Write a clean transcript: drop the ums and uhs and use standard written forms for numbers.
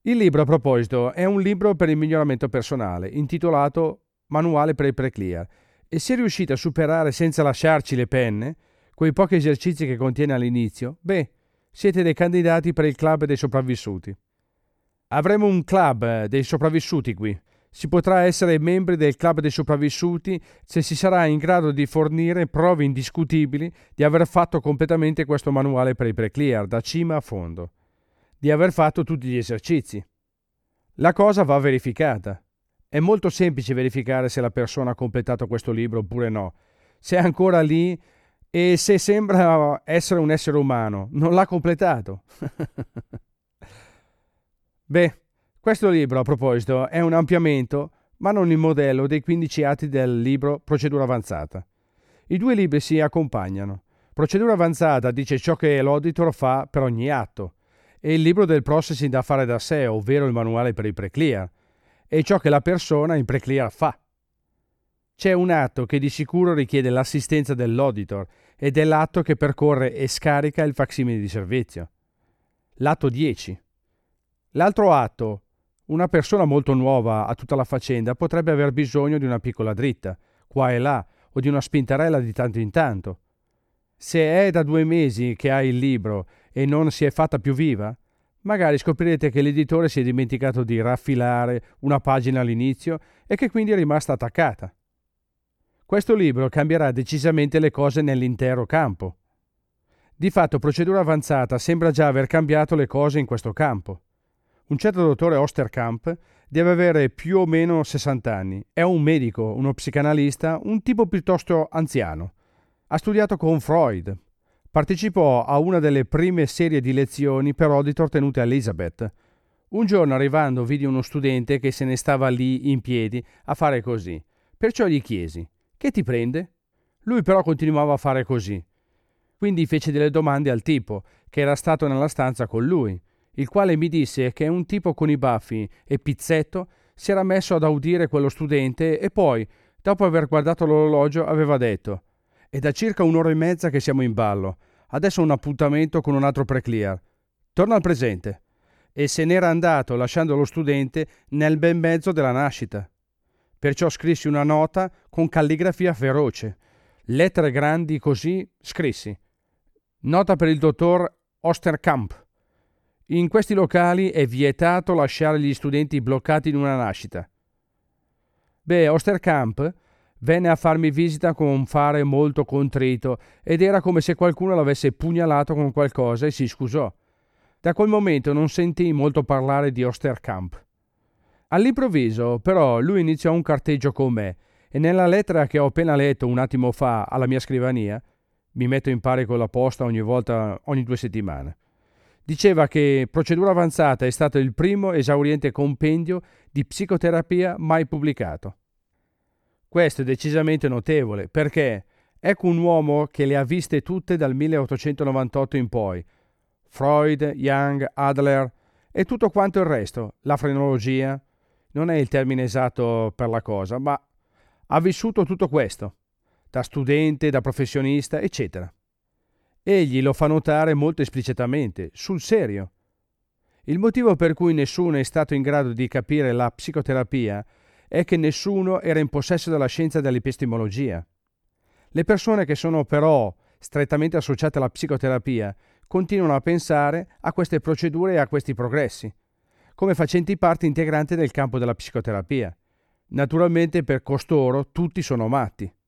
Il libro, a proposito, è un libro per il miglioramento personale, intitolato Manuale per il Pre-Clear, e se riuscite a superare senza lasciarci le penne quei pochi esercizi che contiene all'inizio, beh, siete dei candidati per il club dei sopravvissuti. Avremo un club dei sopravvissuti qui. Si potrà essere membri del club dei sopravvissuti se si sarà in grado di fornire prove indiscutibili di aver fatto completamente questo manuale per il Pre-Clear, da cima a fondo, di aver fatto tutti gli esercizi. La cosa va verificata. È molto semplice verificare se la persona ha completato questo libro oppure no. Se è ancora lì e se sembra essere un essere umano, non l'ha completato. Beh, questo libro, a proposito, è un ampliamento, ma non il modello dei 15 atti del libro Procedura avanzata. I due libri si accompagnano. Procedura avanzata dice ciò che l'auditor fa per ogni atto, e il libro del processing da fare da sé, ovvero il manuale per il pre-clear, è ciò che la persona in pre-clear fa. C'è un atto che di sicuro richiede l'assistenza dell'auditor ed è l'atto che percorre e scarica il facsimile di servizio. L'atto 10. L'altro atto, una persona molto nuova a tutta la faccenda potrebbe aver bisogno di una piccola dritta, qua e là, o di una spintarella di tanto in tanto. Se è da 2 mesi che ha il libro e non si è fatta più viva, magari scoprirete che l'editore si è dimenticato di raffilare una pagina all'inizio e che quindi è rimasta attaccata. Questo libro cambierà decisamente le cose nell'intero campo. Di fatto, Procedura avanzata sembra già aver cambiato le cose in questo campo. Un certo dottore Osterkamp deve avere più o meno 60 anni. È un medico, uno psicanalista, un tipo piuttosto anziano. Ha studiato con Freud. Partecipò a una delle prime serie di lezioni per auditor tenute a Elizabeth. Un giorno arrivando vidi uno studente che se ne stava lì in piedi a fare così. Perciò gli chiesi: «Che ti prende?» Lui però continuava a fare così. Quindi fece delle domande al tipo, che era stato nella stanza con lui, il quale mi disse che un tipo con i baffi e pizzetto si era messo ad udire quello studente e poi, dopo aver guardato l'orologio, aveva detto: «È da circa 1 ora e mezza che siamo in ballo. Adesso ho un appuntamento con un altro pre-clear. Torna al presente». E se n'era andato lasciando lo studente nel ben mezzo della nascita. Perciò scrissi una nota con calligrafia feroce. Lettere grandi così scrissi: «Nota per il dottor Osterkamp. In questi locali è vietato lasciare gli studenti bloccati in una nascita». Beh, Osterkamp venne a farmi visita con un fare molto contrito ed era come se qualcuno l'avesse pugnalato con qualcosa e si scusò. Da quel momento non sentii molto parlare di Osterkamp. All'improvviso, però, lui iniziò un carteggio con me e nella lettera che ho appena letto un attimo fa alla mia scrivania, mi metto in pari con la posta ogni 2 settimane, diceva che Procedura avanzata è stato il primo esauriente compendio di psicoterapia mai pubblicato. Questo è decisamente notevole, perché ecco un uomo che le ha viste tutte dal 1898 in poi: Freud, Jung, Adler e tutto quanto il resto, la frenologia, non è il termine esatto per la cosa, ma ha vissuto tutto questo, da studente, da professionista, eccetera. Egli lo fa notare molto esplicitamente, sul serio. Il motivo per cui nessuno è stato in grado di capire la psicoterapia è che nessuno era in possesso della scienza dell'epistemologia. Le persone che sono però strettamente associate alla psicoterapia continuano a pensare a queste procedure e a questi progressi, come facenti parte integrante del campo della psicoterapia. Naturalmente per costoro tutti sono matti.